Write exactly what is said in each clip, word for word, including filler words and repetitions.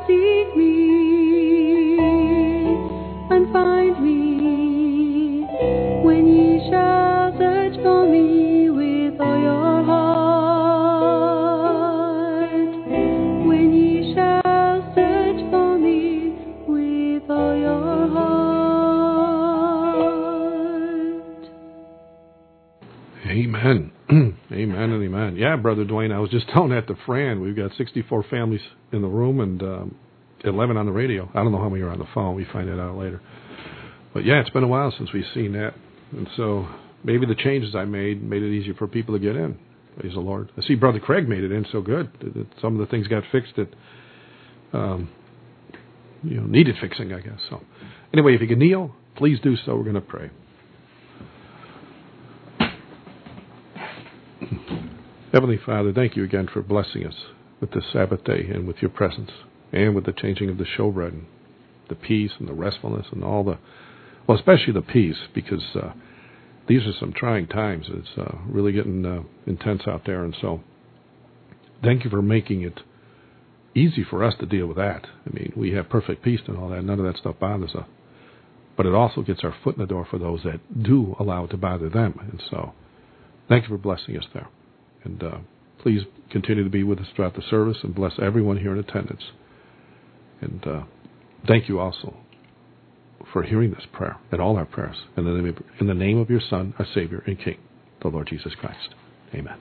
seek me and find me, when ye shall search for me with all your heart, when ye shall search for me with all your heart. Amen. Amen and amen. Yeah, Brother Dwayne, I was just telling that to Fran. We've got sixty-four families in the room and um, eleven on the radio. I don't know how many are on the phone. We find that out later. But yeah, it's been a while since we've seen that. And so maybe the changes I made made it easier for people to get in. Praise the Lord. I see Brother Craig made it in so good. That some of the things got fixed that um, you know needed fixing, I guess. So anyway, if you can kneel, please do so. We're going to pray. Heavenly Father, thank you again for blessing us with this Sabbath day and with your presence and with the changing of the showbread and the peace and the restfulness and all the, well, especially the peace, because uh, these are some trying times. It's uh, really getting uh, intense out there. And so thank you for making it easy for us to deal with that. I mean, we have perfect peace and all that. None of that stuff bothers us. But it also gets our foot in the door for those that do allow it to bother them. And so thank you for blessing us there. And uh, please continue to be with us throughout the service and bless everyone here in attendance. And uh, thank you also for hearing this prayer and all our prayers in the, name of, in the name of your Son, our Savior and King, the Lord Jesus Christ. Amen.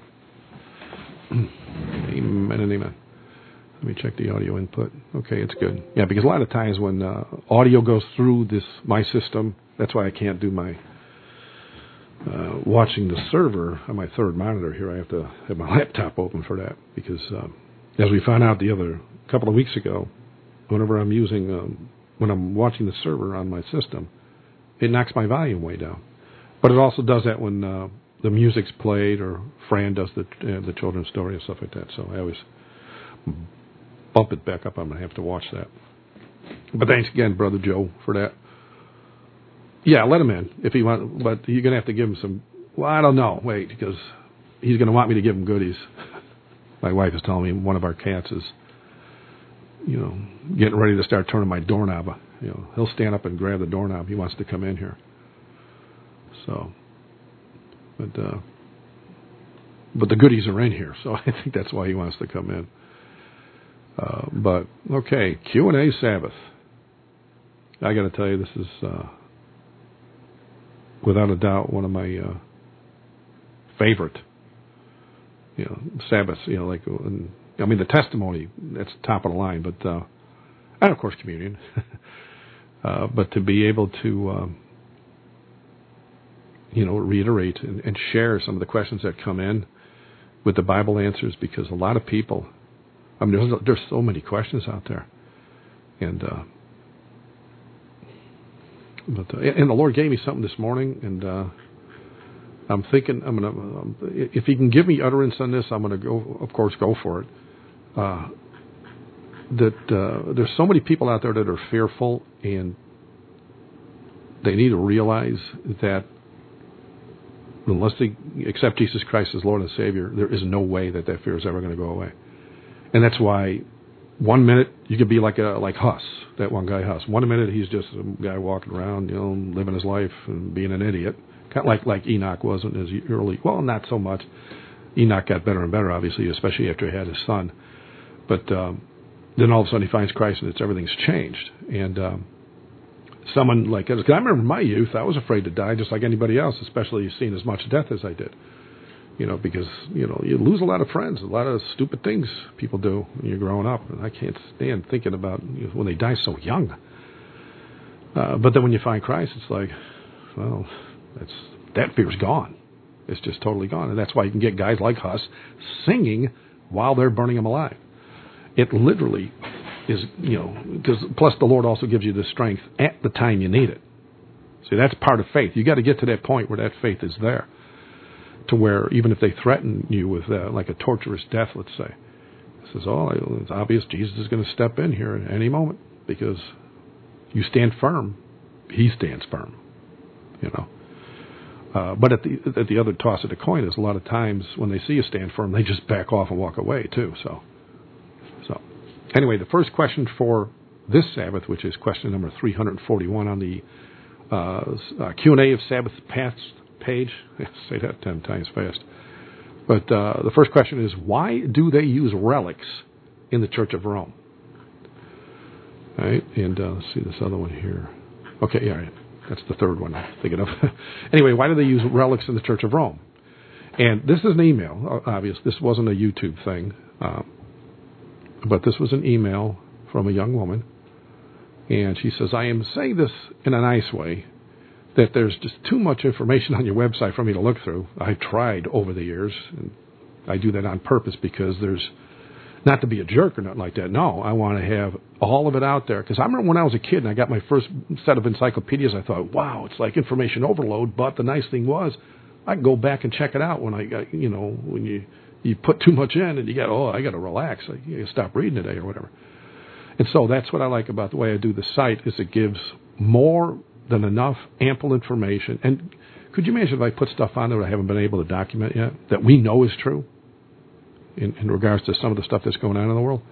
Amen and amen. Let me check the audio input. Okay, it's good. Yeah, because a lot of times when uh, audio goes through this my system, that's why I can't do my Uh, watching the server on my third monitor here. I have to have my laptop open for that because, um, as we found out the other couple of weeks ago, whenever I'm using, um, when I'm watching the server on my system, it knocks my volume way down. But it also does that when uh, the music's played or Fran does the uh, the children's story and stuff like that. So I always bump it back up. I'm going to have to watch that. But thanks again, Brother Joe, for that. Yeah, let him in if he want, but you're going to have to give him some. Well, I don't know. Wait, because he's going to want me to give him goodies. My wife is telling me one of our cats is, you know, getting ready to start turning my doorknob. You know, he'll stand up and grab the doorknob. He wants to come in here. So, but uh, but the goodies are in here, so I think that's why he wants to come in. Uh, but okay, Q and A Sabbath. I got to tell you, this is. Uh, Without a doubt, one of my uh, favorite, you know, Sabbaths. You know, like and, I mean, the testimony that's top of the line, but uh, and of course communion. uh, but to be able to, um, you know, reiterate and, and share some of the questions that come in with the Bible answers, because a lot of people, I mean, there's there's so many questions out there, and. Uh, But uh, and the Lord gave me something this morning, and uh, I'm thinking I'm gonna um, if He can give me utterance on this, I'm gonna go. Of course, go for it. Uh, that uh, there's so many people out there that are fearful, and they need to realize that unless they accept Jesus Christ as Lord and Savior, there is no way that that fear is ever going to go away. And that's why. One minute you could be like a like Huss, that one guy Huss. One minute he's just a guy walking around, you know, living his life and being an idiot, kind of like like Enoch wasn't as early. Well, not so much. Enoch got better and better, obviously, especially after he had his son. But um, then all of a sudden he finds Christ and it's everything's changed. And um, someone like, because I remember in my youth, I was afraid to die just like anybody else, especially seeing as much death as I did. You know, because, you know, you lose a lot of friends, a lot of stupid things people do when you're growing up. And I can't stand thinking about you know, when they die so young. Uh, but then when you find Christ, it's like, well, that's that fear's gone. It's just totally gone. And that's why you can get guys like Huss singing while they're burning them alive. It literally is, you know, because plus the Lord also gives you the strength at the time you need it. See, that's part of faith. You got to get to that point where that faith is there. To where even if they threaten you with uh, like a torturous death, let's say, it says, oh, it's obvious Jesus is going to step in here at any moment because you stand firm, He stands firm, you know. Uh, but at the at the other toss of the coin is a lot of times when they see you stand firm, they just back off and walk away too. So, so anyway, the first question for this Sabbath, which is question number three forty-one on the uh, uh, Q and A of Sabbath Past page. Say that ten times fast. But uh, the first question is, why do they use relics in the Church of Rome? All right, and uh, let's see this other one here. Okay, yeah, that's the third one I'm thinking of. Anyway, why do they use relics in the Church of Rome? And this is an email, obvious. This wasn't a YouTube thing, uh, but this was an email from a young woman. And she says, I am saying this in a nice way, that there's just too much information on your website for me to look through. I've tried over the years, and I do that on purpose because there's, not to be a jerk or nothing like that. No, I want to have all of it out there. Because I remember when I was a kid and I got my first set of encyclopedias, I thought, wow, it's like information overload. But the nice thing was, I can go back and check it out when I got, you know, when you, you put too much in and you got, oh, I got to relax. I, you stop reading today or whatever. And so that's what I like about the way I do the site is it gives more than enough ample information. And could you imagine if I put stuff on there that I haven't been able to document yet that we know is true in, in regards to some of the stuff that's going on in the world?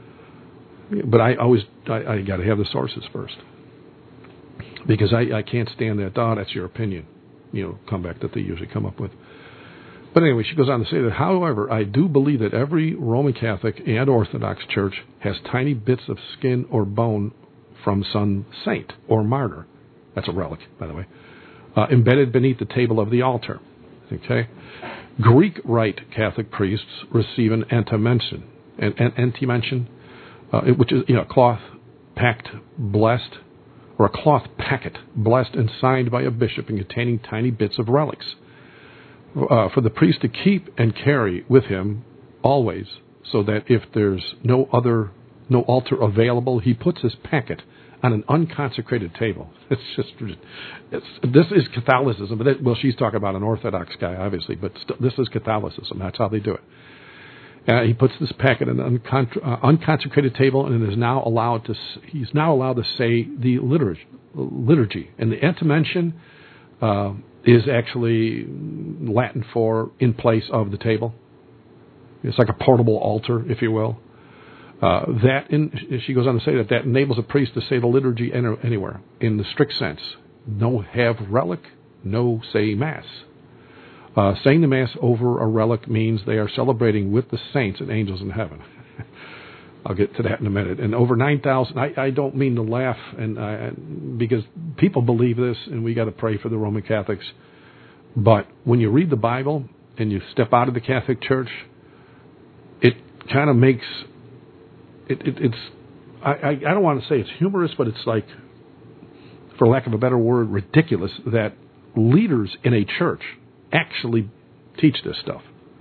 But I always, I, I got to have the sources first because I, I can't stand that, oh, that's your opinion, you know, comeback that they usually come up with. But anyway, she goes on to say that, however, I do believe that every Roman Catholic and Orthodox church has tiny bits of skin or bone from some saint or martyr. That's a relic, by the way, uh, embedded beneath the table of the altar. Okay, Greek Rite Catholic priests receive an antimension, an, an antimension, uh, which is you know a cloth packed, blessed, or a cloth packet blessed and signed by a bishop and containing tiny bits of relics. Uh, for the priest to keep and carry with him always, so that if there's no other, no altar available, he puts his packet on an unconsecrated table. It's just, it's, this is Catholicism. But that, well, she's talking about an Orthodox guy, obviously, but st- this is Catholicism. That's how they do it. Uh, he puts this packet on an uncon- uh, unconsecrated table, and is now allowed to. He's now allowed to say the liturgy, liturgy, and the antimension. Uh, is actually Latin for in place of the table. It's like a portable altar, if you will. Uh, that in, she goes on to say that that enables a priest to say the liturgy anywhere in the strict sense. No have relic, no say Mass. Uh, saying the Mass over a relic means they are celebrating with the saints and angels in heaven. I'll get to that in a minute. And over nine thousand, I, I don't mean to laugh, and I, because people believe this, and we got to pray for the Roman Catholics. But when you read the Bible and you step out of the Catholic Church, it kind of makes it, it. It's I, I, I don't want to say it's humorous, but it's like, for lack of a better word, ridiculous that leaders in a church actually teach this stuff.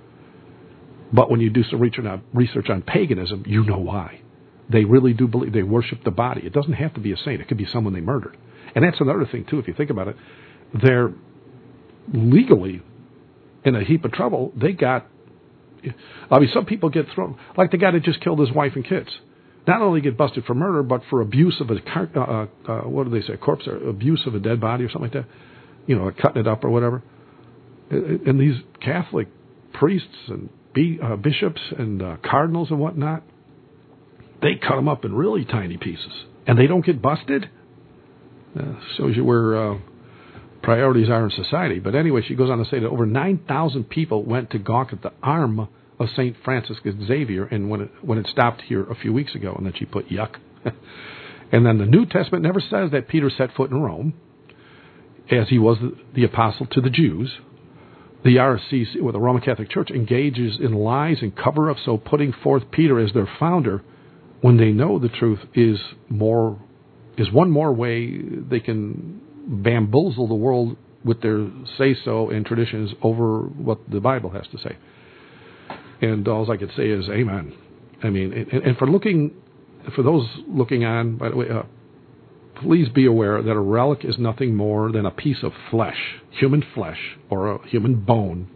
But when you do some research on, research on paganism, you know why. They really do believe, they worship the body. It doesn't have to be a saint. It could be someone they murdered. And that's another thing, too, if you think about it. They're legally in a heap of trouble. They got, I mean, some people get thrown, like the guy that just killed his wife and kids. Not only get busted for murder, but for abuse of a, uh, uh, what do they say, a corpse, or abuse of a dead body or something like that. You know, cutting it up or whatever. And these Catholic priests and Be, uh, bishops and uh, cardinals and whatnot, they cut them up in really tiny pieces, and they don't get busted. Uh, shows you where uh, priorities are in society. But anyway, she goes on to say that over nine thousand people went to gawk at the arm of Saint Francis Xavier, and when it when it stopped here a few weeks ago, and then she put yuck. And then the New Testament never says that Peter set foot in Rome, as he was the, the apostle to the Jews. The R C C, or the Roman Catholic Church, engages in lies and cover-up, so putting forth Peter as their founder, when they know the truth, is more is one more way they can bamboozle the world with their say-so and traditions over what the Bible has to say. And all I could say is amen. I mean, and, and for looking, for those looking on, by the way, uh, please be aware that a relic is nothing more than a piece of flesh, human flesh, or a human bone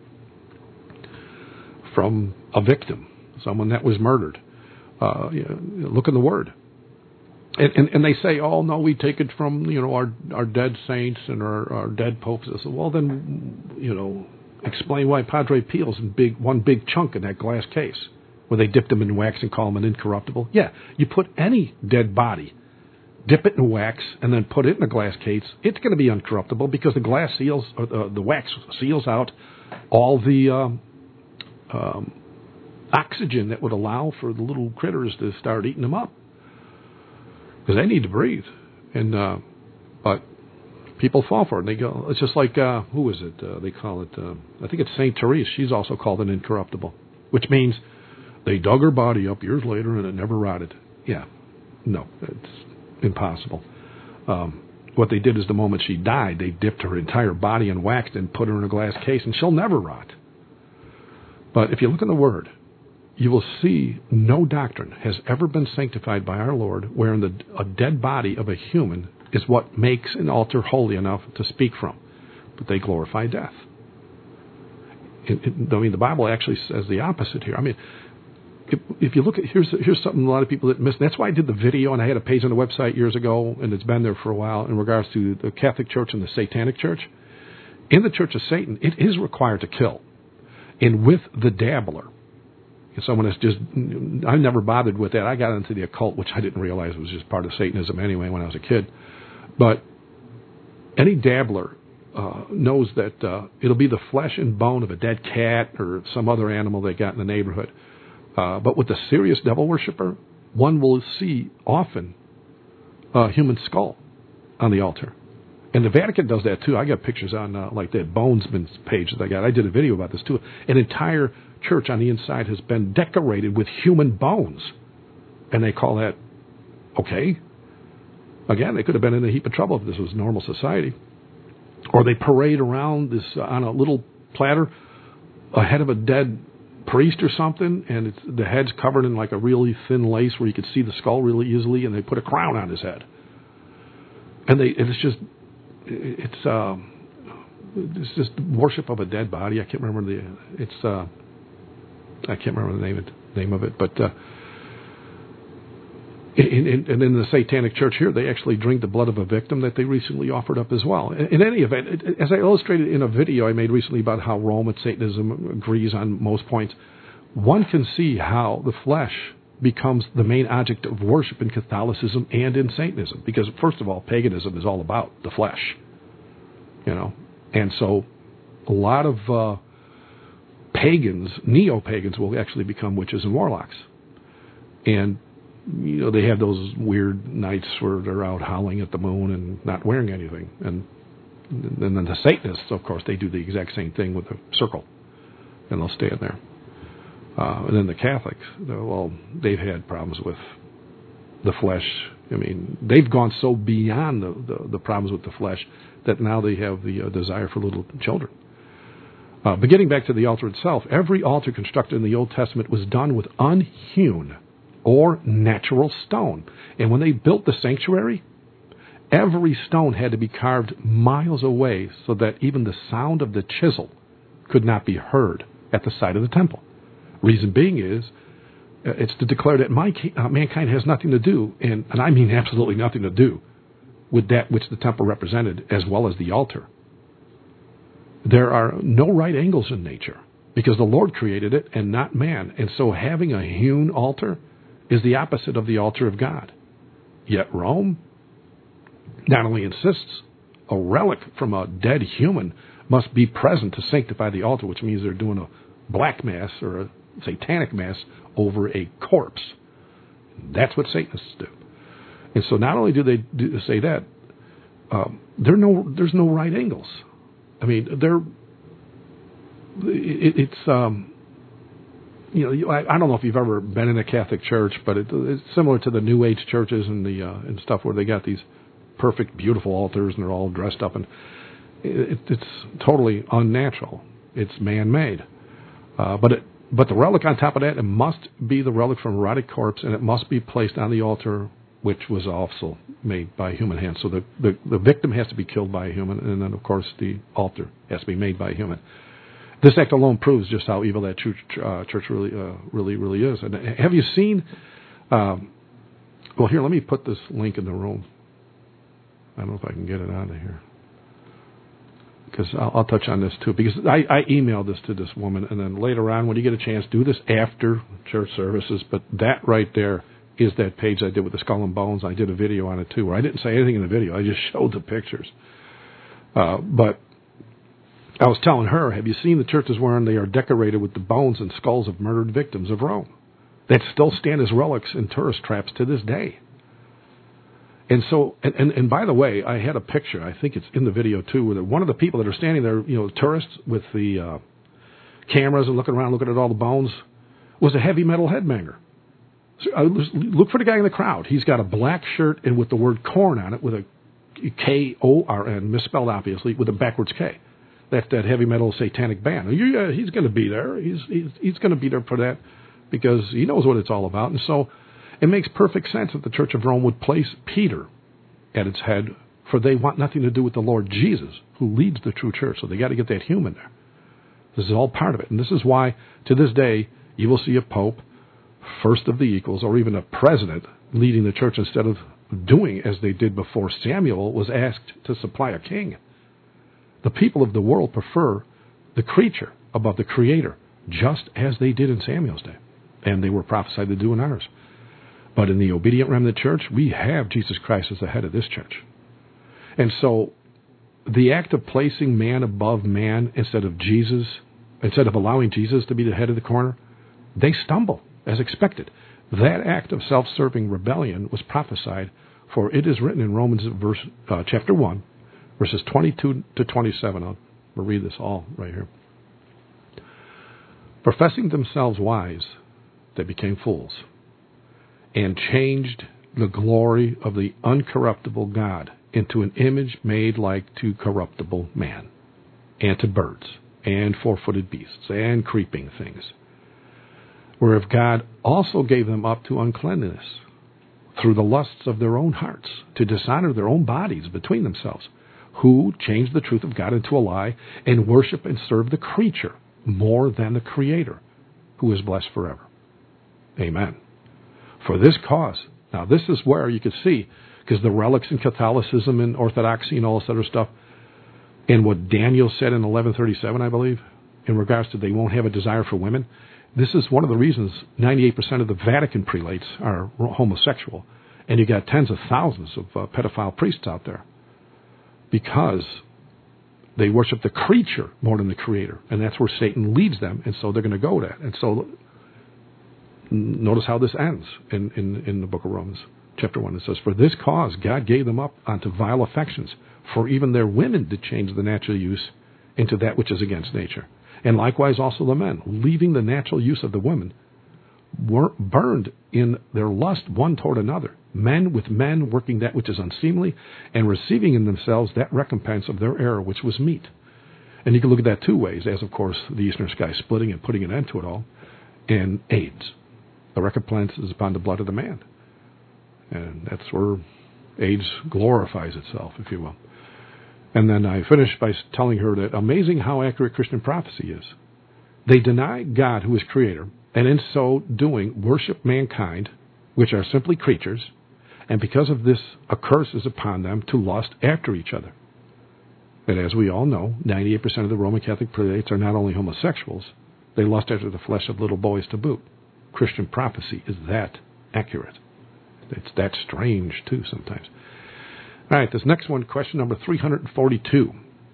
from a victim, someone that was murdered. Uh, you know, look in the Word. And, and, and they say, oh, no, we take it from, you know, our our dead saints and our, our dead popes. I said, well, then, you know, explain why Padre Pio's in big, one big chunk in that glass case. where they dipped them in wax and call them an incorruptible? Yeah, you put any dead body, dip it in wax, and then put it in a glass case, it's going to be uncorruptible because the glass seals, or the, the wax seals out all the um, um, oxygen that would allow for the little critters to start eating them up because they need to breathe. And uh, but people fall for it. And they go. It's just like uh, who is it? Uh, they call it. Uh, I think it's Saint Therese. She's also called an incorruptible, which means they dug her body up years later and it never rotted. Yeah, no, it's impossible. Um, what they did is the moment she died, they dipped her entire body in wax and put her in a glass case, and she'll never rot. But if you look in the Word, you will see no doctrine has ever been sanctified by our Lord wherein the, a dead body of a human is what makes an altar holy enough to speak from. But they glorify death. It, it, I mean, the Bible actually says the opposite here. I mean, if, if you look at, here's here's something a lot of people that miss. That's why I did the video, and I had a page on the website years ago, and it's been there for a while, in regards to the Catholic Church and the Satanic Church. In the Church of Satan, it is required to kill. And with the dabbler, someone that's just, I never bothered with that. I got into the occult, which I didn't realize was just part of Satanism anyway when I was a kid. But any dabbler uh, knows that uh, it'll be the flesh and bone of a dead cat or some other animal they got in the neighborhood. Uh, but with the serious devil worshiper, one will see often a human skull on the altar. And the Vatican does that too. I got pictures on uh, like that Bonesman's page that I got. I did a video about this too. An entire church on the inside has been decorated with human bones. And they call that okay. Again, they could have been in a heap of trouble if this was normal society. Or they parade around this uh, on a little platter ahead of a dead priest or something, and it's, the head's covered in like a really thin lace where you could see the skull really easily, and they put a crown on his head. And they, and it's just, it's, um, it's just worship of a dead body. I can't remember the, it's, uh, I can't remember the name of it, name of it, but uh, in, in, and in the Satanic Church here, they actually drink the blood of a victim that they recently offered up as well. In, in any event, it, as I illustrated in a video I made recently about how Rome and Satanism agrees on most points, one can see how the flesh becomes the main object of worship in Catholicism and in Satanism. Because, first of all, paganism is all about the flesh, you know. And so a lot of uh, pagans, neo-pagans, will actually become witches and warlocks. And, you know, they have those weird nights where they're out howling at the moon and not wearing anything. And, and then the Satanists, of course, they do the exact same thing with a circle. And they'll stand there. Uh, and then the Catholics, well, they've had problems with the flesh. I mean, they've gone so beyond the, the, the problems with the flesh that now they have the uh, desire for little children. Uh, but getting back to the altar itself, every altar constructed in the Old Testament was done with unhewn or natural stone. And when they built the sanctuary, every stone had to be carved miles away so that even the sound of the chisel could not be heard at the side of the temple. Reason being is, uh, it's to declare that my, uh, mankind has nothing to do, and, and I mean absolutely nothing to do, with that which the temple represented, as well as the altar. There are no right angles in nature, because the Lord created it and not man. And so having a hewn altar is the opposite of the altar of God. Yet Rome not only insists a relic from a dead human must be present to sanctify the altar, which means they're doing a black mass or a satanic mass over a corpse. That's what Satanists do. And so not only do they do say that, um, there no, there's no right angles. I mean, they're, it, it's, um, you know, I, I don't know if you've ever been in a Catholic church, but it, it's similar to the New Age churches and the uh, and stuff where they got these perfect, beautiful altars and they're all dressed up, and it, it's totally unnatural. It's man-made. Uh, but it, but the relic on top of that, it must be the relic from a rotted corpse, and it must be placed on the altar, which was also made by human hands. So the, the, the victim has to be killed by a human, and then, of course, the altar has to be made by a human. This act alone proves just how evil that church, uh, church really, uh, really, really is. And have you seen? Um, well, here, let me put this link in the room. I don't know if I can get it out of here. because I'll, I'll touch on this too, because I, I emailed this to this woman, and then later on, when you get a chance, do this after church services. But that right there is that page I did with the skull and bones. I did a video on it too, where I didn't say anything in the video. I just showed the pictures. Uh, but I was telling her, have you seen the churches wherein they are decorated with the bones and skulls of murdered victims of Rome that still stand as relics in tourist traps to this day? And so, and, and, and by the way, I had a picture, I think it's in the video too, where one of the people that are standing there, you know, tourists with the uh, cameras and looking around, looking at all the bones, was a heavy metal headbanger. So I was, look for the guy in the crowd. He's got a black shirt and with the word corn on it, with a K O R N, misspelled obviously, with a backwards K. That's that heavy metal satanic band. You, uh, he's going to be there. He's, he's, he's going to be there for that because he knows what it's all about. And so it makes perfect sense that the Church of Rome would place Peter at its head, for they want nothing to do with the Lord Jesus, who leads the true church. So they got to get that human there. This is all part of it. And this is why, to this day, you will see a pope, first of the equals, or even a president leading the church instead of doing as they did before Samuel was asked to supply a king. The people of the world prefer the creature above the creator, just as they did in Samuel's day, and they were prophesied to do in ours. But in the obedient remnant church, we have Jesus Christ as the head of this church. And so the act of placing man above man instead of Jesus, instead of allowing Jesus to be the head of the corner, they stumble, as expected. That act of self-serving rebellion was prophesied, for it is written in Romans verse, uh, chapter one, verses twenty-two to twenty-seven. I'll read this all right here. Professing themselves wise, they became fools, and changed the glory of the uncorruptible God into an image made like to corruptible man, and to birds, and four-footed beasts, and creeping things. Whereof God also gave them up to uncleanness, through the lusts of their own hearts, to dishonor their own bodies between themselves, who changed the truth of God into a lie, and worship and serve the creature more than the Creator, who is blessed forever. Amen. For this cause, now this is where you can see, because the relics in Catholicism and Orthodoxy and all this other stuff, and what Daniel said in eleven thirty-seven, I believe, in regards to they won't have a desire for women, this is one of the reasons ninety-eight percent of the Vatican prelates are homosexual, and you got tens of thousands of uh, pedophile priests out there, because they worship the creature more than the Creator, and that's where Satan leads them, and so they're going to go there. And so notice how this ends in, in, in the book of Romans, chapter one. It says, for this cause God gave them up unto vile affections, for even their women did change the natural use into that which is against nature. And likewise also the men, leaving the natural use of the women, were burned in their lust one toward another, men with men working that which is unseemly, and receiving in themselves that recompense of their error which was meet. And you can look at that two ways, as of course the eastern sky splitting and putting an end to it all, and AIDS. The recompense is upon the blood of the man. And that's where AIDS glorifies itself, if you will. And then I finished by telling her that amazing how accurate Christian prophecy is. They deny God who is creator, and in so doing worship mankind, which are simply creatures, and because of this a curse is upon them to lust after each other. And as we all know, ninety-eight percent of the Roman Catholic prelates are not only homosexuals, they lust after the flesh of little boys to boot. Christian prophecy is that accurate. It's that strange, too, sometimes. All right, this next one, question number three hundred forty-two,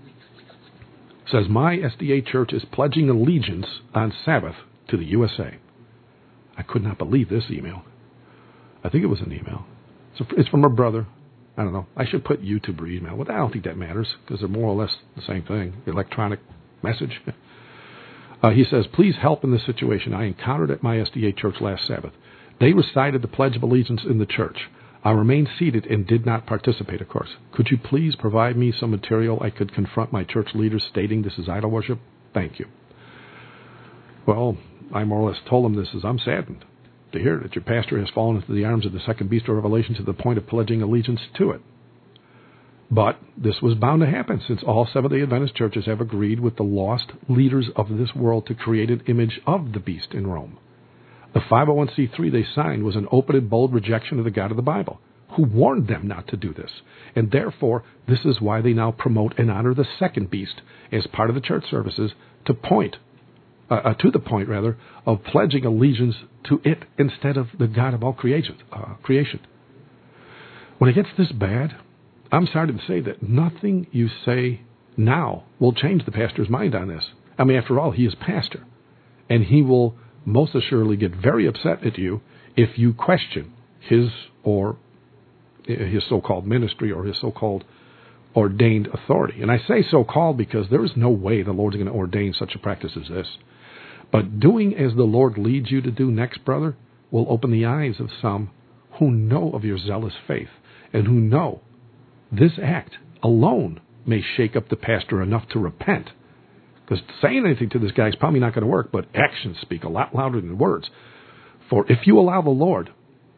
says, my S D A church is pledging allegiance on Sabbath to the U S A. I could not believe this email. I think it was an email. So it's from a brother. I don't know. I should put YouTube or email. Well, I don't think that matters because they're more or less the same thing. Electronic message. Uh, he says, please help in this situation I encountered at my S D A church last Sabbath. They recited the Pledge of Allegiance in the church. I remained seated and did not participate, of course. Could you please provide me some material I could confront my church leaders stating this is idol worship? Thank you. Well, I more or less told them this is, I'm saddened to hear that your pastor has fallen into the arms of the second beast of Revelation to the point of pledging allegiance to it. But this was bound to happen, since all Seventh-day Adventist churches have agreed with the lost leaders of this world to create an image of the beast in Rome. The five oh one c three they signed was an open and bold rejection of the God of the Bible, who warned them not to do this. And therefore, this is why they now promote and honor the second beast as part of the church services to point, uh, uh, to the point, rather, of pledging allegiance to it instead of the God of all creation. Uh, creation. When it gets this bad, I'm sorry to say that nothing you say now will change the pastor's mind on this. I mean, after all, he is pastor, and he will most assuredly get very upset at you if you question his or his so-called ministry or his so-called ordained authority. And I say so-called because there is no way the Lord's going to ordain such a practice as this. But doing as the Lord leads you to do next, brother, will open the eyes of some who know of your zealous faith and who know this act alone may shake up the pastor enough to repent. Because saying anything to this guy is probably not going to work, but actions speak a lot louder than words. For if you allow the Lord,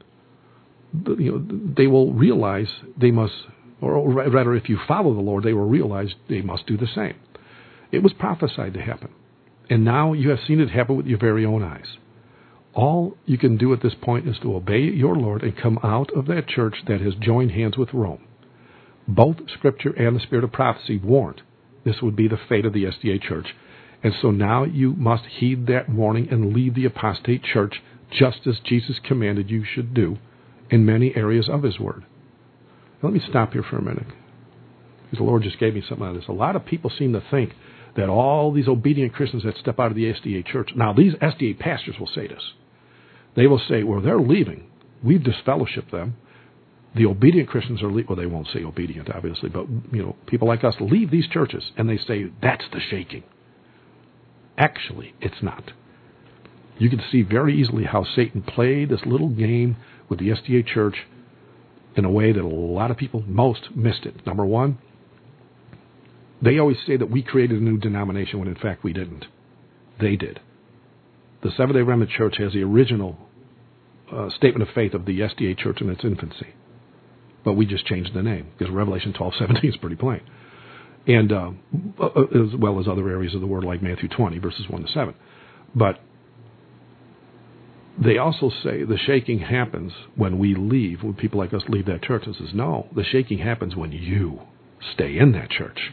you know, they will realize they must, or rather, if you follow the Lord, they will realize they must do the same. It was prophesied to happen, and now you have seen it happen with your very own eyes. All you can do at this point is to obey your Lord and come out of that church that has joined hands with Rome. Both Scripture and the Spirit of prophecy warned this would be the fate of the S D A church, and so now you must heed that warning and leave the apostate church just as Jesus commanded you should do in many areas of his word. Now, let me stop here for a minute, because the Lord just gave me something out of this. A lot of people seem to think that all these obedient Christians that step out of the S D A church, now these S D A pastors will say this. They will say, well, they're leaving. We've disfellowshipped them. The obedient Christians are leaving. Well, they won't say obedient, obviously, but you know, people like us leave these churches, and they say, that's the shaking. Actually, it's not. You can see very easily how Satan played this little game with the S D A church in a way that a lot of people, most, missed it. Number one, they always say that we created a new denomination when in fact we didn't. They did. The Seventh-day Remnant Church has the original uh, statement of faith of the S D A church in its infancy. But we just changed the name, because Revelation twelve seventeen is pretty plain. And uh, as well as other areas of the Word like Matthew twenty, verses one to seven. But they also say the shaking happens when we leave, when people like us leave that church. And says, no, the shaking happens when you stay in that church.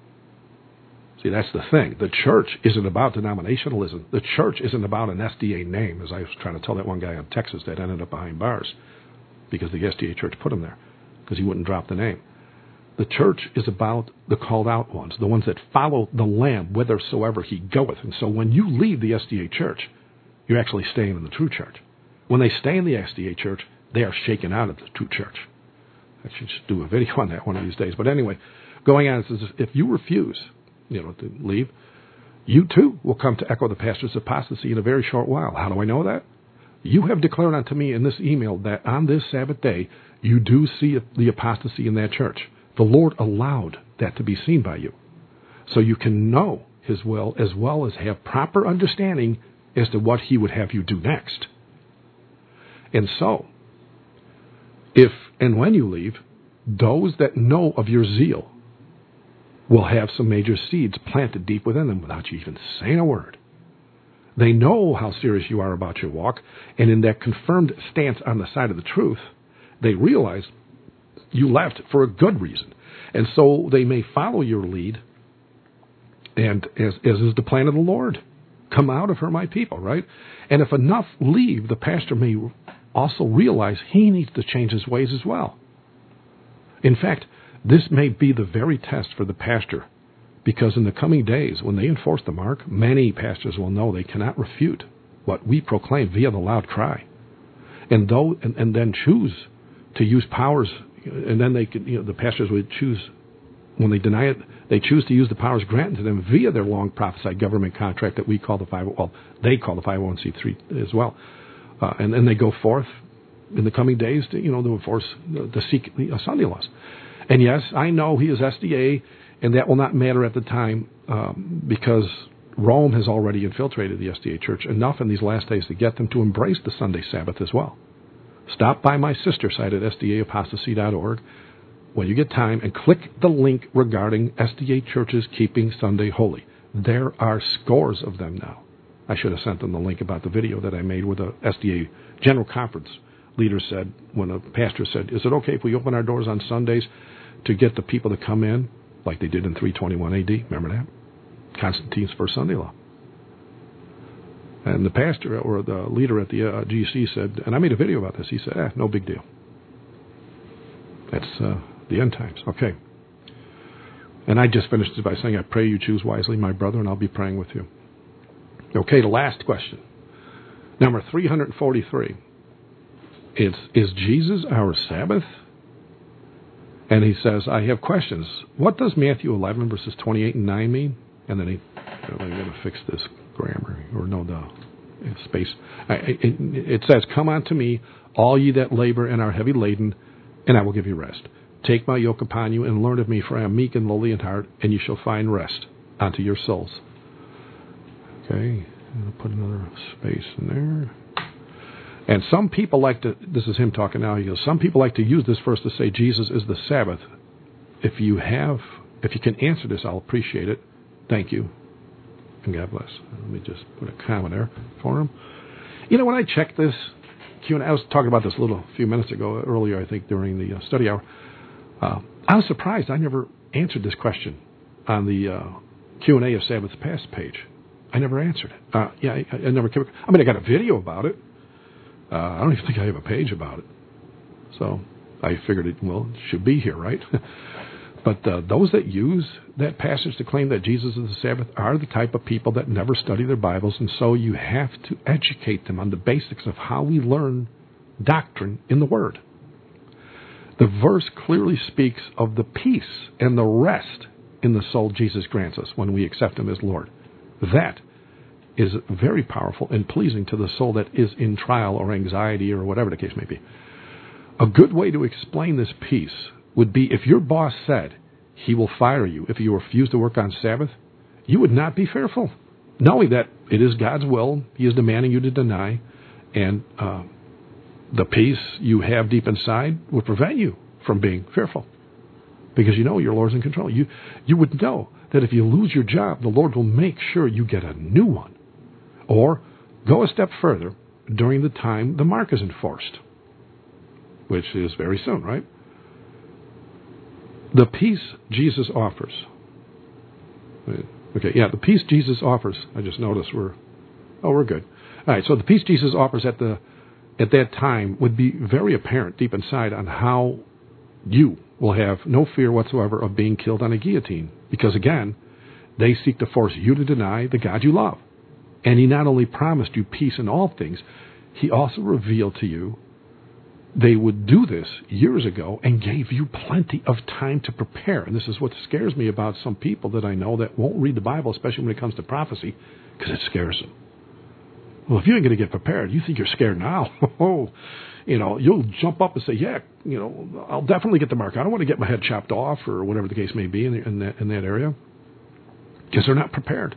See, that's the thing. The church isn't about denominationalism. The church isn't about an S D A name, as I was trying to tell that one guy in Texas that ended up behind bars because the S D A church put him there because he wouldn't drop the name. The church is about the called out ones, the ones that follow the Lamb whithersoever he goeth. And so when you leave the S D A church, you're actually staying in the true church. When they stay in the S D A church, they are shaken out of the true church. I should just do a video on that one of these days. But anyway, going on, it says, if you refuse, you know, to leave, you too will come to echo the pastor's apostasy in a very short while. How do I know that? You have declared unto me in this email that on this Sabbath day, you do see the apostasy in that church. The Lord allowed that to be seen by you. So you can know his will as well as have proper understanding as to what he would have you do next. And so, if and when you leave, those that know of your zeal will have some major seeds planted deep within them without you even saying a word. They know how serious you are about your walk, and in that confirmed stance on the side of the truth, they realize you left for a good reason. And so they may follow your lead, and as, as is the plan of the Lord, come out of her, my people, right? And if enough leave, the pastor may also realize he needs to change his ways as well. In fact, this may be the very test for the pastor, because in the coming days, when they enforce the mark, many pastors will know they cannot refute what we proclaim via the loud cry, and though and, and then choose to use powers, and then they could, you know, the pastors would choose, when they deny it, they choose to use the powers granted to them via their long prophesied government contract that we call the five. Well, they call the five oh one c three as well, uh, and then they go forth in the coming days to, you know, to enforce to seek the uh, Sunday laws. And yes, I know he is S D A, and that will not matter at the time um, because Rome has already infiltrated the S D A church enough in these last days to get them to embrace the Sunday Sabbath as well. Stop by my sister site at S D A apostasy dot org when you get time and click the link regarding S D A churches keeping Sunday holy. There are scores of them now. I should have sent them the link about the video that I made with the S D A General Conference leader said, when a pastor said, is it okay if we open our doors on Sundays to get the people to come in, like they did in three twenty-one A D? Remember that? Constantine's first Sunday law. And the pastor or the leader at the uh, G C said, and I made a video about this, he said, eh, no big deal. That's uh, the end times. Okay. And I just finished it by saying, I pray you choose wisely, my brother, and I'll be praying with you. Okay, the last question. Number three hundred forty-three. It's, is Jesus our Sabbath? And he says, I have questions. What does Matthew eleven, verses twenty-eight and nine mean? And then he, I'm going to fix this grammar, or no, the space. I, it, it says, come unto me, all ye that labor and are heavy laden, and I will give you rest. Take my yoke upon you and learn of me, for I am meek and lowly in heart, and you shall find rest unto your souls. Okay, I'll put another space in there. And some people like to, this is him talking now, he goes, some people like to use this verse to say Jesus is the Sabbath. If you have, if you can answer this, I'll appreciate it. Thank you. And God bless. Let me just put a comment there for him. You know, when I checked this Q and A, I was talking about this a little few minutes ago, earlier, I think, during the uh, study hour. Uh, I was surprised I never answered this question on the uh, Q and A of Sabbath Past page. I never answered it. Uh, yeah, I, I never came. I mean, I got a video about it. Uh, I don't even think I have a page about it. So I figured it, well, it should be here, right? But uh, those that use that passage to claim that Jesus is the Sabbath are the type of people that never study their Bibles, and so you have to educate them on the basics of how we learn doctrine in the Word. The verse clearly speaks of the peace and the rest in the soul Jesus grants us when we accept Him as Lord. That is very powerful and pleasing to the soul that is in trial or anxiety or whatever the case may be. A good way to explain this peace would be if your boss said he will fire you if you refuse to work on Sabbath, you would not be fearful, knowing that it is God's will, He is demanding you to deny, and uh, the peace you have deep inside would prevent you from being fearful, because you know your Lord's in control. You, you would know that if you lose your job, the Lord will make sure you get a new one. Or go a step further during the time the mark is enforced, which is very soon, right? The peace Jesus offers. Okay, yeah, the peace Jesus offers. I just noticed we're, oh, we're good. All right, so the peace Jesus offers at the at that time would be very apparent deep inside on how you will have no fear whatsoever of being killed on a guillotine. Because again, they seek to force you to deny the God you love. And He not only promised you peace in all things, He also revealed to you they would do this years ago and gave you plenty of time to prepare. And this is what scares me about some people that I know that won't read the Bible, especially when it comes to prophecy, because it scares them. Well, if you ain't going to get prepared, you think you're scared now. Oh, you know, you'll jump up and say, yeah, you know, I'll definitely get the mark. I don't want to get my head chopped off or whatever the case may be in, in, that, in that area, because they're not prepared.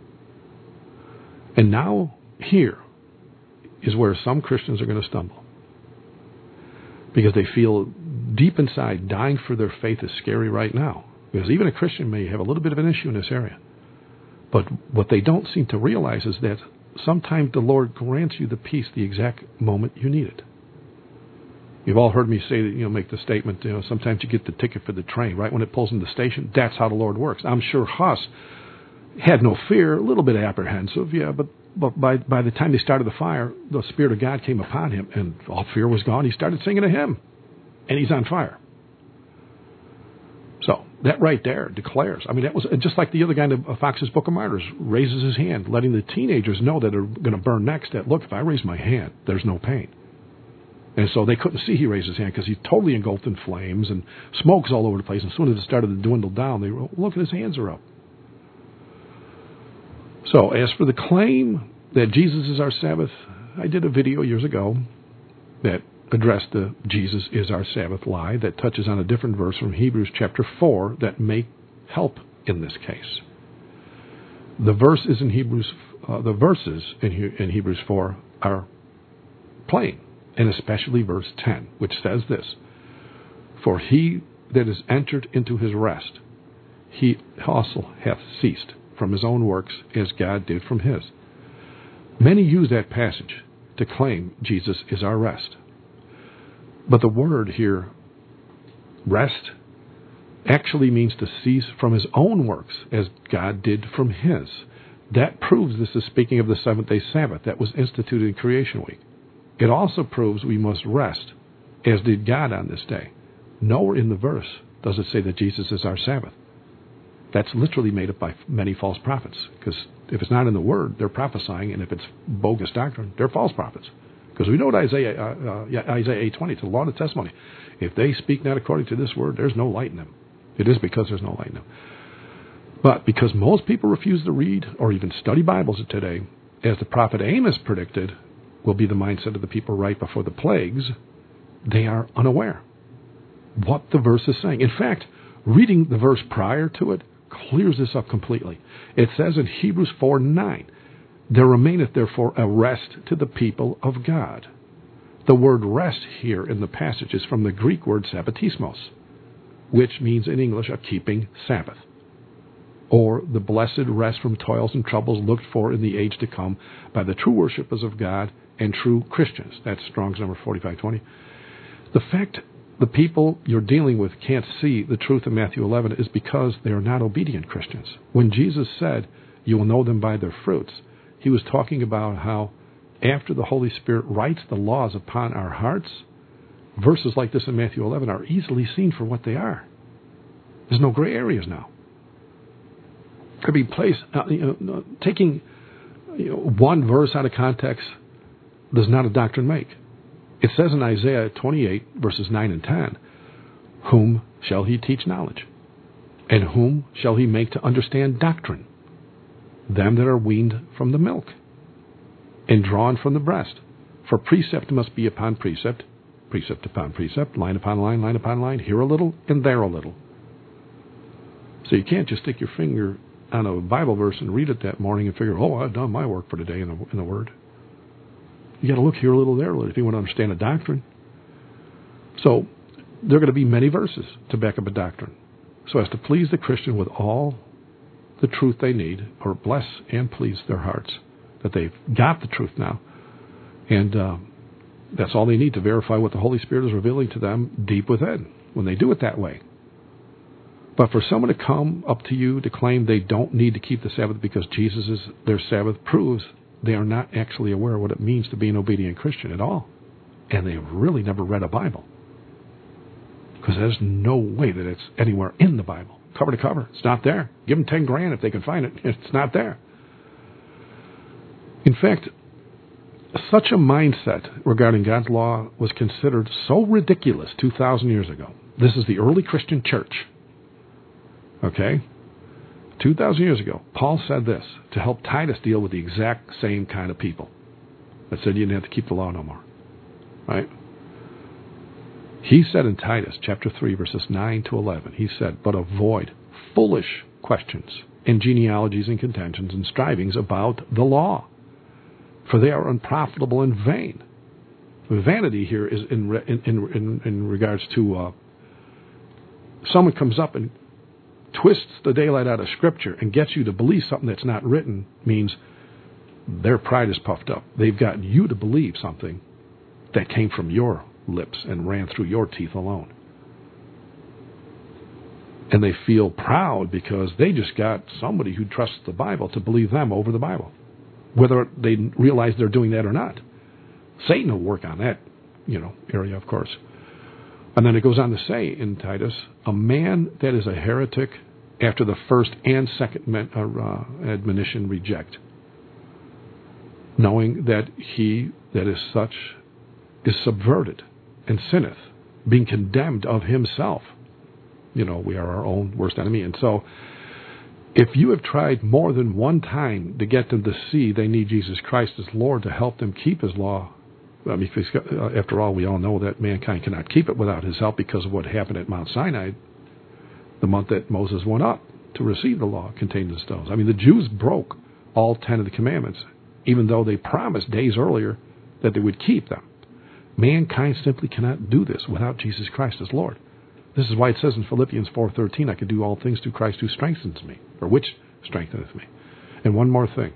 And now here is where some Christians are going to stumble, because they feel deep inside dying for their faith is scary right now. Because even a Christian may have a little bit of an issue in this area. But what they don't seem to realize is that sometimes the Lord grants you the peace the exact moment you need it. You've all heard me say that, you know, make the statement, you know, sometimes you get the ticket for the train right when it pulls in the station. That's how the Lord works. I'm sure Huss had no fear, a little bit apprehensive, yeah, but But by by the time they started the fire, the Spirit of God came upon him, and all fear was gone. He started singing a hymn, and he's on fire. So that right there declares. I mean, that was just like the other guy in the Fox's Book of Martyrs raises his hand, letting the teenagers know that are going to burn next. That look, if I raise my hand, there's no pain. And so they couldn't see he raised his hand because he's totally engulfed in flames and smoke's all over the place. And as soon as it started to dwindle down, they were, look, his hands are up. So as for the claim that Jesus is our Sabbath, I did a video years ago that addressed the Jesus is our Sabbath lie that touches on a different verse from Hebrews chapter four that may help in this case. The verse is in Hebrews. Uh, the verses in, he, in Hebrews four are plain, and especially verse ten, which says this: "For he that is entered into his rest, he also hath ceased from his own works, as God did from his." Many use that passage to claim Jesus is our rest. But the word here, rest, actually means to cease from his own works, as God did from his. That proves this is speaking of the seventh-day Sabbath that was instituted in Creation Week. It also proves we must rest, as did God on this day. Nowhere in the verse does it say that Jesus is our Sabbath. That's literally made up by many false prophets, because if it's not in the Word, they're prophesying, and if it's bogus doctrine, they're false prophets. Because we know what Isaiah, uh, uh, yeah, Isaiah eight twenty, it's the law and the testimony. If they speak not according to this Word, there's no light in them. It is because there's no light in them. But because most people refuse to read or even study Bibles today, as the prophet Amos predicted will be the mindset of the people right before the plagues, they are unaware what the verse is saying. In fact, reading the verse prior to it clears this up completely. It says in Hebrews four nine, there remaineth therefore a rest to the people of God. The word rest here in the passage is from the Greek word sabbatismos, which means in English a keeping Sabbath, or the blessed rest from toils and troubles looked for in the age to come by the true worshippers of God and true Christians. That's Strong's number forty-five twenty. The fact the people you're dealing with can't see the truth of Matthew eleven is because they are not obedient Christians. When Jesus said, you will know them by their fruits, he was talking about how after the Holy Spirit writes the laws upon our hearts, verses like this in Matthew eleven are easily seen for what they are. There's no gray areas now. Could be placed, uh, you know, taking you know, one verse out of context does not a doctrine make. It says in Isaiah twenty-eight, verses nine and ten, whom shall he teach knowledge? And whom shall he make to understand doctrine? Them that are weaned from the milk, and drawn from the breast. For precept must be upon precept, precept upon precept, line upon line, line upon line, here a little and there a little. So you can't just stick your finger on a Bible verse and read it that morning and figure, oh, I've done my work for today in the, in the Word. You got to look here a little, there a little, if you want to understand a doctrine. So there are going to be many verses to back up a doctrine, so as to please the Christian with all the truth they need, or bless and please their hearts, that they've got the truth now. And uh, that's all they need to verify what the Holy Spirit is revealing to them deep within, when they do it that way. But for someone to come up to you to claim they don't need to keep the Sabbath because Jesus is their Sabbath proves they are not actually aware of what it means to be an obedient Christian at all. And they've really never read a Bible. Because there's no way that it's anywhere in the Bible. Cover to cover. It's not there. Give them ten grand if they can find it. It's not there. In fact, such a mindset regarding God's law was considered so ridiculous two thousand years ago. This is the early Christian church. Okay? two thousand years ago, Paul said this to help Titus deal with the exact same kind of people that said you didn't have to keep the law no more. Right? He said in Titus chapter three, verses nine to eleven, he said, but avoid foolish questions and genealogies and contentions and strivings about the law, for they are unprofitable and vain. Vanity here is in in in, in regards to uh, someone comes up and twists the daylight out of Scripture and gets you to believe something that's not written, means their pride is puffed up. They've got you to believe something that came from your lips and ran through your teeth alone. And they feel proud because they just got somebody who trusts the Bible to believe them over the Bible, whether they realize they're doing that or not. Satan will work on that, you know, area, of course. And then it goes on to say in Titus, a man that is a heretic after the first and second uh, admonition reject, knowing that he that is such is subverted and sinneth, being condemned of himself. You know, we are our own worst enemy. And so if you have tried more than one time to get them to see they need Jesus Christ as Lord to help them keep his law, I mean, after all, we all know that mankind cannot keep it without his help because of what happened at Mount Sinai the month that Moses went up to receive the law contained in the stones. I mean, the Jews broke all ten of the commandments, even though they promised days earlier that they would keep them. Mankind simply cannot do this without Jesus Christ as Lord. This is why it says in Philippians four thirteen, I can do all things through Christ who strengthens me, or which strengtheneth me. And one more thing.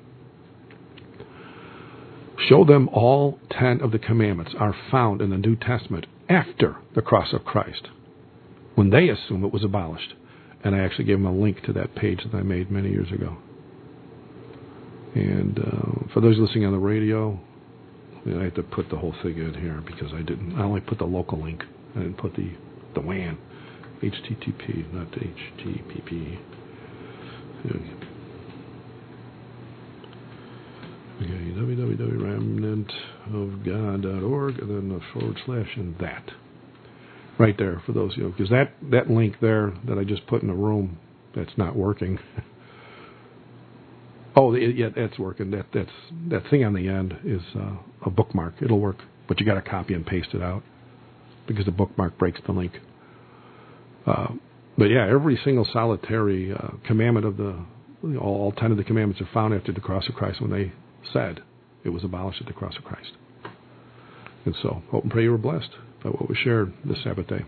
Show them all ten of the commandments are found in the New Testament after the cross of Christ, when they assume it was abolished. And I actually gave them a link to that page that I made many years ago. And uh, for those listening on the radio, I have to put the whole thing in here because I didn't. I only put the local link. I didn't put the the W A N, H T T P, not H T P P. Okay, w w w dot remnant of god dot org, and then the forward slash and that. Right there for those, you know, because that, that link there that I just put in the room, that's not working. Oh, it, yeah, that's working. That that's that thing on the end is uh, a bookmark. It'll work, but you got to copy and paste it out because the bookmark breaks the link. Uh, but yeah, every single solitary uh, commandment of the you know, all ten of the commandments are found after the cross of Christ when they said it was abolished at the cross of Christ. And so, hope and pray you were blessed by what was shared this Sabbath day.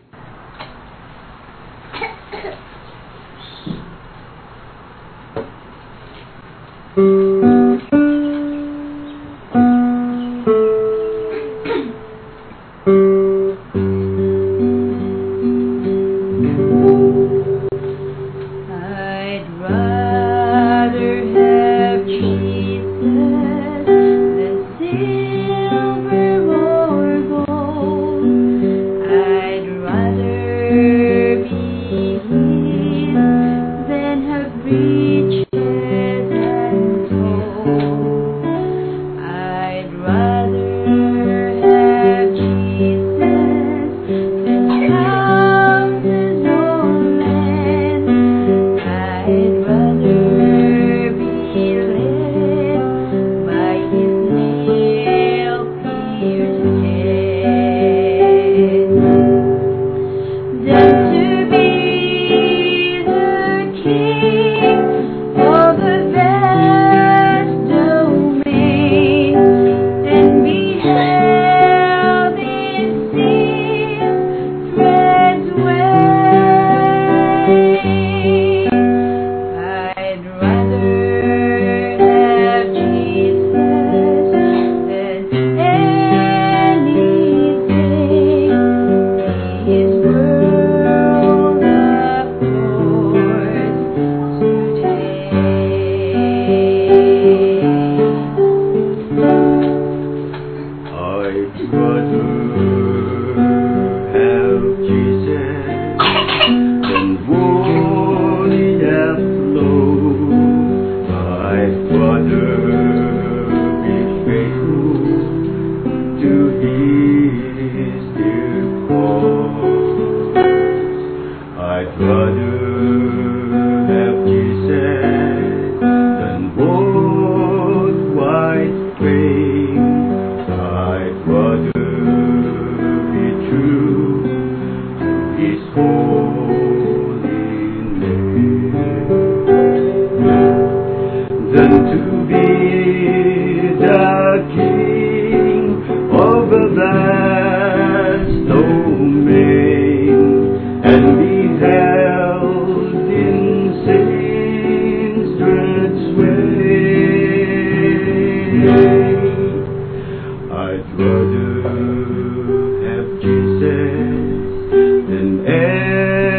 I'd rather have Jesus than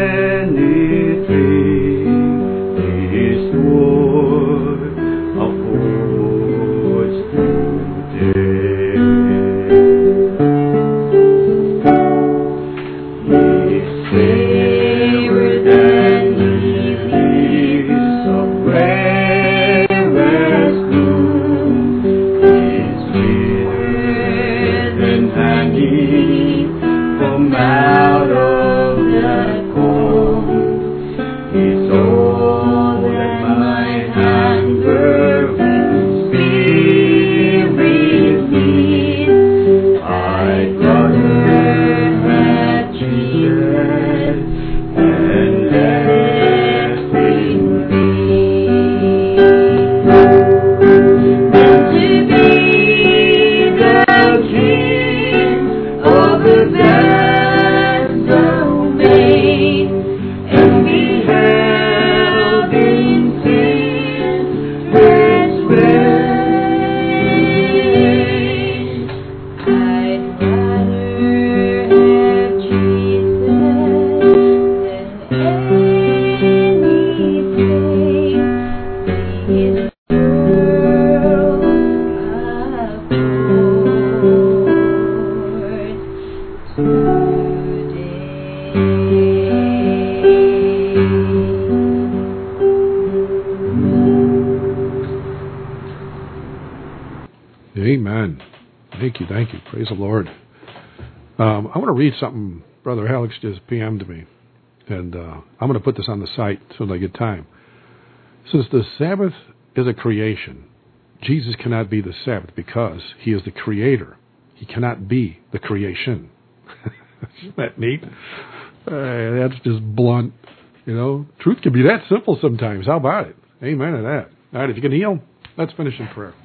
Thank you, thank you. Praise the Lord. Um, I want to read something Brother Alex just P M'd me, and uh, I'm going to put this on the site so that I get time. Since the Sabbath is a creation, Jesus cannot be the Sabbath because he is the creator. He cannot be the creation. Isn't that neat? Uh, that's just blunt. You know, truth can be that simple sometimes. How about it? Amen to that. All right, if you can heal, let's finish in prayer.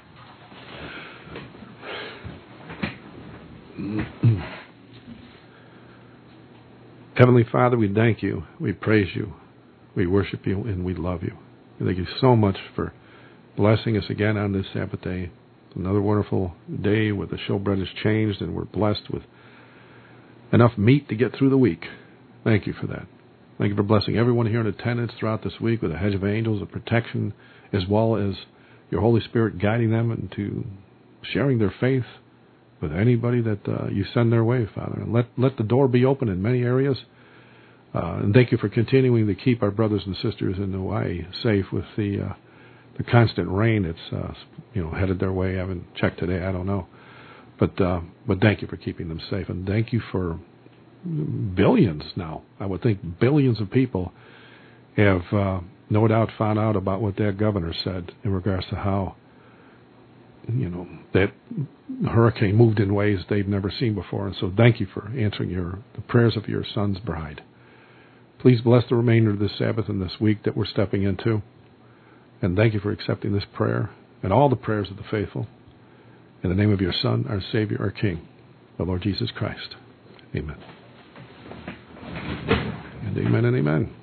Heavenly Father, we thank you, we praise you, we worship you, and we love you. We thank you so much for blessing us again on this Sabbath day. It's another wonderful day where the showbread has changed and we're blessed with enough meat to get through the week. Thank you for that. Thank you for blessing everyone here in attendance throughout this week with a hedge of angels of protection, as well as your Holy Spirit guiding them into sharing their faith with anybody that uh, you send their way, Father. And let, let the door be open in many areas. Uh, and thank you for continuing to keep our brothers and sisters in Hawaii safe with the uh, the constant rain that's uh, you know headed their way. I haven't checked today. I don't know. But uh, but thank you for keeping them safe. And thank you for billions now. I would think billions of people have uh, no doubt found out about what that governor said in regards to how you know, that hurricane moved in ways they've never seen before. And so thank you for answering your the prayers of your son's bride. Please bless the remainder of this Sabbath and this week that we're stepping into. And thank you for accepting this prayer and all the prayers of the faithful. In the name of your Son, our Savior, our King, the Lord Jesus Christ. Amen. And amen and amen.